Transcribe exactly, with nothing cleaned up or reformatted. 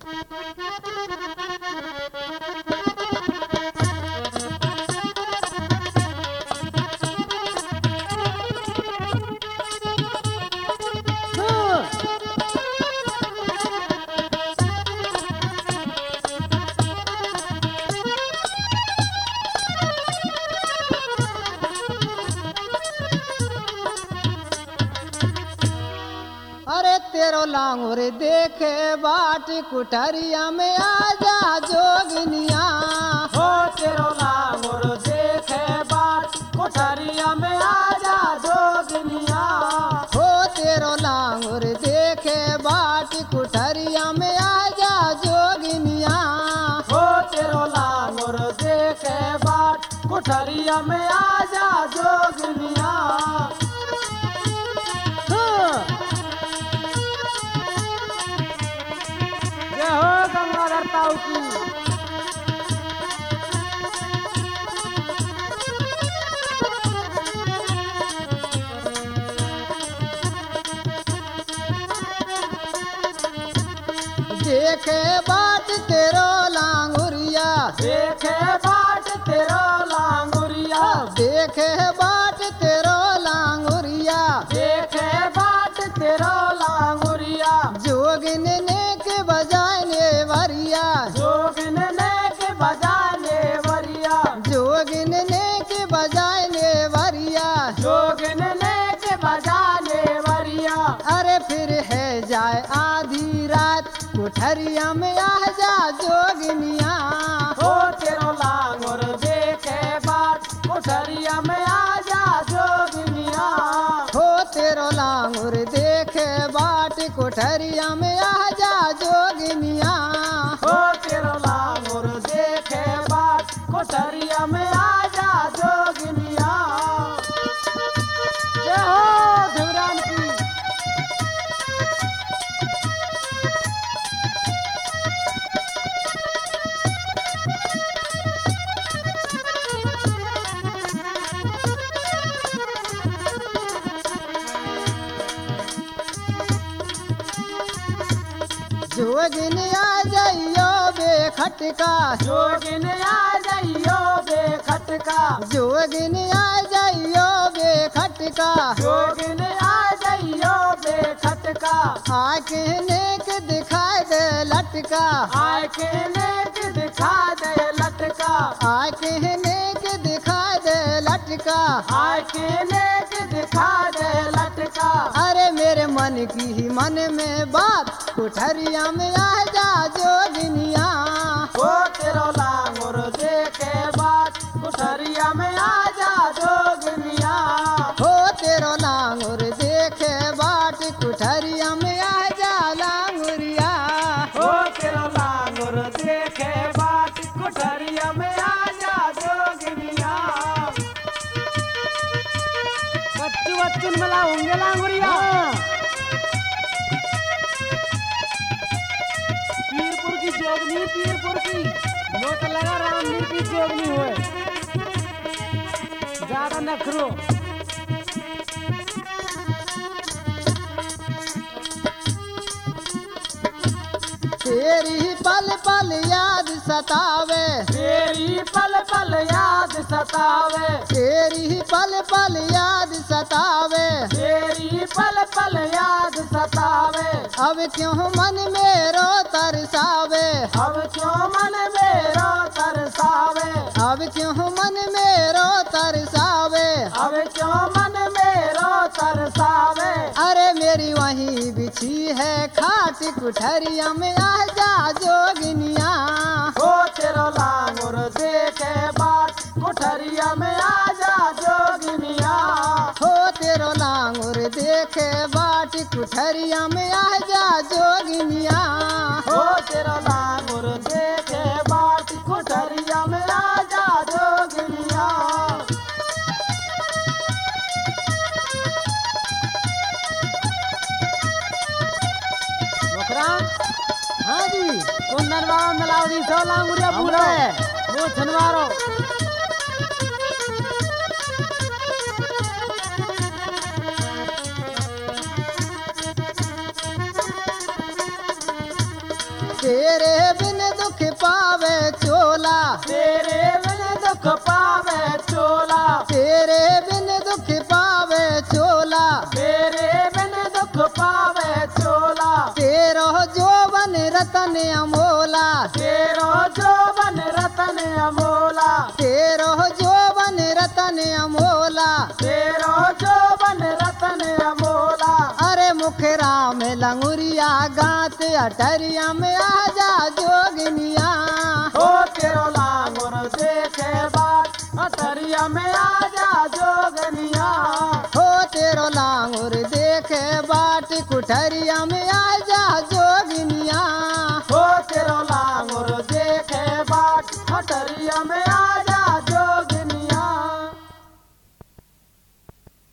अरे तेरो लांगुर देखे बाट कुठरिया में आजा जोगनिया। हो तेरो लांगुर देखे बाट कुठरिया में आजा जोगनिया। हो तेरो लांगुर देखे बाट कुठरिया में आजा जोगनिया। हो तेरो लांगुर देखे बाट कुठरिया में आजा जोगनिया। जय हो गंगाधर ताऊ की। देखे बाट तेरो लांगुरिया। देखे बाट तेरो लांगुरिया। देखे बाट तेरो लांगुरिया। देखे बाट तेरो लांगुरिया। जोगिन ने के बजाने वरिया। जोगिन ने के बजाने वरिया। जोगिन ने के बजाने वरिया। जोगिन ने के बजाने वरिया। अरे फिर है जाए आधी रात कुठरिया में आ जा जोगनिया। हो तेरो लांगुर देखे बाट कुठरिया में आजा जोगनिया। हो तेरो लांगुर देखे बाट कुठरिया में आ जा जोगनिया। हो तेरो लांगुर देखे बाट कुठरिया में आजा जोगनिया। जय हो धुरान की। जोगिन आ जाइयो बेखटका। जोगिन आ जाइयो बेखटका। जोगिन आ जाइयो बेखटका। जोगिन आ जाइयो बेखटका। आके नेक दिखा दे लटका। आय के नेक दिखा दे लटका। आके नेक दिखा दे लटका। आय के नेक दिखा दे लटका। अरे मेरे मन की ही मन में बात कुठरिया में आ जा जोगनिया। हो तेरो लांगुर देखे बाट कुठरिया में आजा जोगनिया। हो तेरो लांगुर देखे बाट कुठरिया में आ जा लांगुरिया। हो तेरो लांगुर देखे बाट कुठरिया में आजा जोगनिया। बच्चू बच्चन मिला होंगे लांगुरिया। पीरपुर की जोगनी पीरपुर की वो तो लगा रामपुर की जोगनी हुए ज्यादा नखरो। तेरी पल पल याद सतावे। तेरी पल पल याद सतावे। तेरी पल पल याद सतावे। तेरी पल पल याद सतावे। अब क्यों मन मेरो तरसावे। अब क्यों मन मेरो तरसावे। अब क्यों मन मेरो तरसावे। अब क्यों मन मेरो तरसावे। अरे मेरी वहीं बिछी है खाट कुठरिया में आ जा जोगनिया। हो तेरो लांगुर देखे बाट कुठरिया में आजा जोगनिया। हो तेरो लांगुर देखे बाट कुठरिया में आ जा जोगनिया। हो तेरो लांगुर देखे बाट कुठरिया में आजा जोगनिया। हाँ जी कुंदन बाबा मिलावरी सौ लांगुरिया पूरा है वो छनवारो। तेरे बिन दुख पावे चोला, तेरे बिन दुख पावे चोला, तेरे बिन दुख पावे चोला, तेरे बिन दुख पावे चोला, तेरो जोवन रतन अमोला, तेरो जोवन रतन अमोला, तेरो जोवन रतन अमोला। तेरो जोवन रतन अमोला। अरे मुखरा में लंगुरिया गात अटरिया में आजा जोगनिया, हो तेरो लांगुर देखे बाट अटरिया में आजा जोगनिया, हो तेरो लांगुर देखे बाट कुठरिया में आजा जोगनिया। हो तेरो लांगुर देखे बाट अटरिया में आजा